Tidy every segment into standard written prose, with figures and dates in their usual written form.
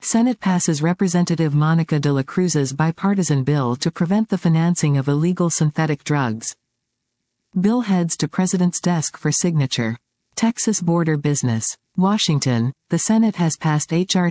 Senate passes Representative Monica de la Cruz's bipartisan bill to prevent the financing of illegal synthetic drugs. Bill heads to President's desk for signature. Texas border business. Washington, the Senate has passed H.R.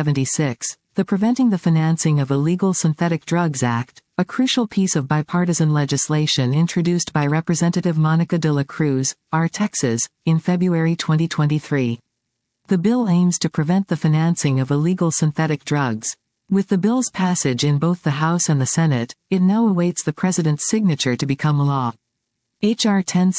1076, the Preventing the Financing of Illegal Synthetic Drugs Act, a crucial piece of bipartisan legislation introduced by Representative Monica de la Cruz, R. Texas, in February 2023. The bill aims to prevent the financing of illegal synthetic drugs. With the bill's passage in both the House and the Senate, it now awaits the President's signature to become law. H.R.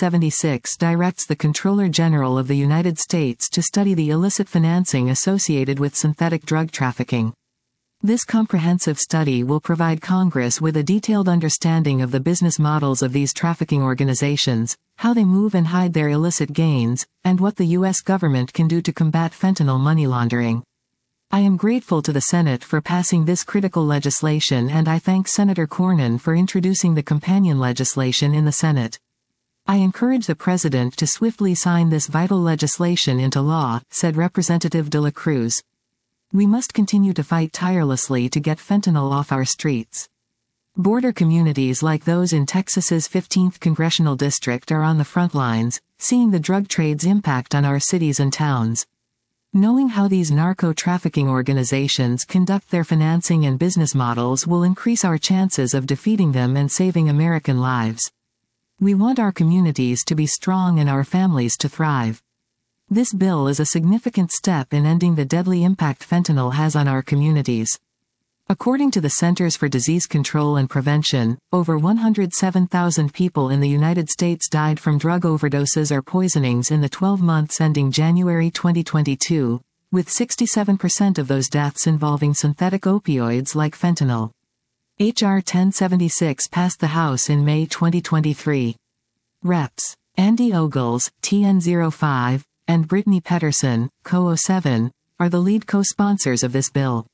1076 directs the Comptroller General of the United States to study the illicit financing associated with synthetic drug trafficking. This comprehensive study will provide Congress with a detailed understanding of the business models of these trafficking organizations, how they move and hide their illicit gains, and what the U.S. government can do to combat fentanyl money laundering. I am grateful to the Senate for passing this critical legislation, and I thank Senator Cornyn for introducing the companion legislation in the Senate. I encourage the President to swiftly sign this vital legislation into law, said Representative de la Cruz. We must continue to fight tirelessly to get fentanyl off our streets. Border communities like those in Texas's 15th Congressional District are on the front lines, seeing the drug trade's impact on our cities and towns. Knowing how these narco-trafficking organizations conduct their financing and business models will increase our chances of defeating them and saving American lives. We want our communities to be strong and our families to thrive. This bill is a significant step in ending the deadly impact fentanyl has on our communities. According to the Centers for Disease Control and Prevention, over 107,000 people in the United States died from drug overdoses or poisonings in the 12 months ending January 2022, with 67% of those deaths involving synthetic opioids like fentanyl. H.R. 1076 passed the House in May 2023. Reps. Andy Ogles, TN05, and Brittany Petterson, CO07, are the lead co-sponsors of this bill.